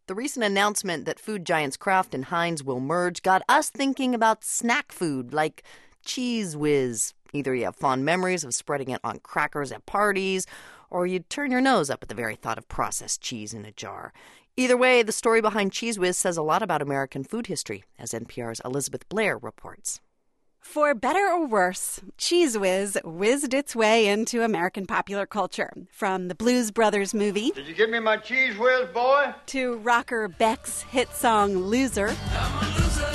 The recent announcement that food giants Kraft and Heinz will merge got us thinking about snack food like Cheez Whiz. Either you have fond memories of spreading it on crackers at parties, or you'd turn your nose up at the very thought of processed cheese in a jar. Either way, the story behind Cheez Whiz says a lot about American food history, as NPR's Elizabeth Blair reports. For better or worse, Cheez Whiz whizzed its way into American popular culture. From the Blues Brothers movie... Did you give me my Cheez Whiz, boy? ...to rocker Beck's hit song Loser. I'm a loser,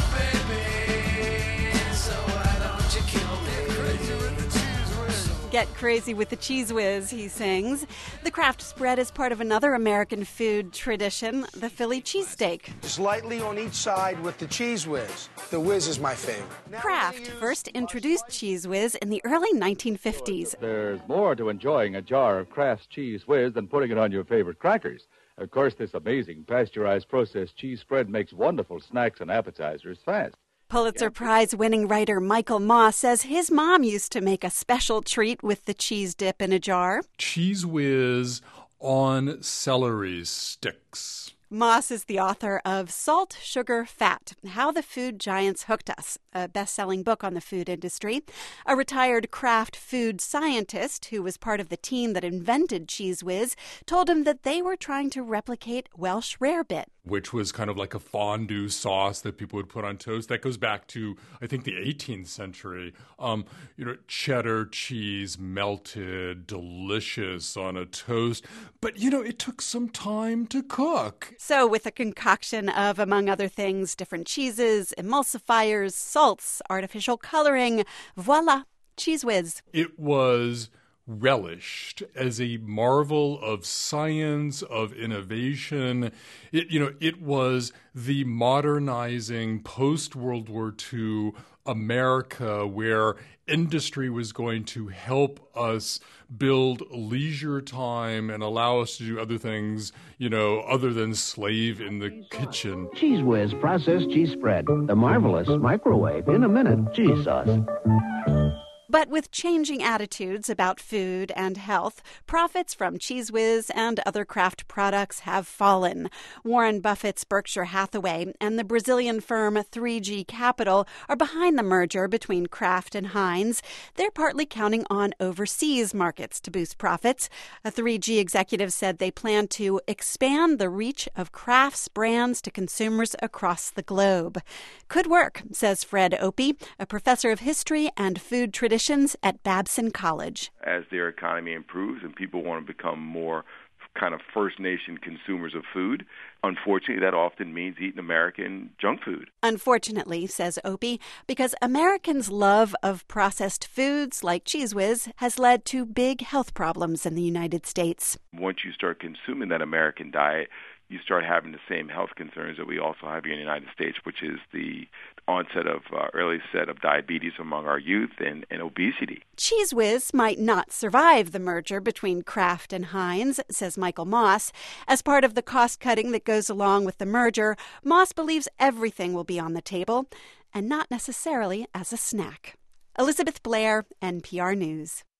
baby, so why don't you kill me? Crazy with the Cheez Whiz. Get crazy with the Cheez Whiz, he sings. The Kraft spread is part of another American food tradition, the Philly cheesesteak. Slightly on each side with the Cheez Whiz. The Whiz is my favorite. Kraft first introduced Cheez Whiz in the early 1950s. There's more to enjoying a jar of Kraft's Cheez Whiz than putting it on your favorite crackers. Of course, this amazing pasteurized processed cheese spread makes wonderful snacks and appetizers fast. Pulitzer Prize-winning writer Michael Moss says his mom used to make a special treat with the cheese dip in a jar. Cheez Whiz on celery sticks. Moss is the author of Salt, Sugar, Fat, How the Food Giants Hooked Us, a best-selling book on the food industry. A retired Kraft food scientist who was part of the team that invented Cheez Whiz told him that they were trying to replicate Welsh Rarebit, which was kind of like a fondue sauce that people would put on toast. That goes back to, I think, the 18th century. Cheddar cheese melted, delicious on a toast. But, it took some time to cook. So with a concoction of, among other things, different cheeses, emulsifiers, salts, artificial coloring, voila, Cheez Whiz. It was relished as a marvel of science, of innovation. It was the modernizing post-World War II America where industry was going to help us build leisure time and allow us to do other things, other than slave in the kitchen. Cheez Whiz processed cheese spread. The marvelous microwave in a minute cheese sauce. But with changing attitudes about food and health, profits from Cheez Whiz and other Kraft products have fallen. Warren Buffett's Berkshire Hathaway and the Brazilian firm 3G Capital are behind the merger between Kraft and Heinz. They're partly counting on overseas markets to boost profits. A 3G executive said they plan to expand the reach of Kraft's brands to consumers across the globe. Could work, says Fred Opie, a professor of history and food tradition at Babson College. As their economy improves and people want to become more kind of First Nation consumers of food, unfortunately, that often means eating American junk food. Unfortunately, says Opie, because Americans' love of processed foods like Cheez Whiz has led to big health problems in the United States. Once you start consuming that American diet, you start having the same health concerns that we also have here in the United States, which is the onset of early set of diabetes among our youth and obesity. Cheez Whiz might not survive the merger between Kraft and Heinz, says Michael Moss. As part of the cost-cutting that goes along with the merger, Moss believes everything will be on the table, and not necessarily as a snack. Elizabeth Blair, NPR News.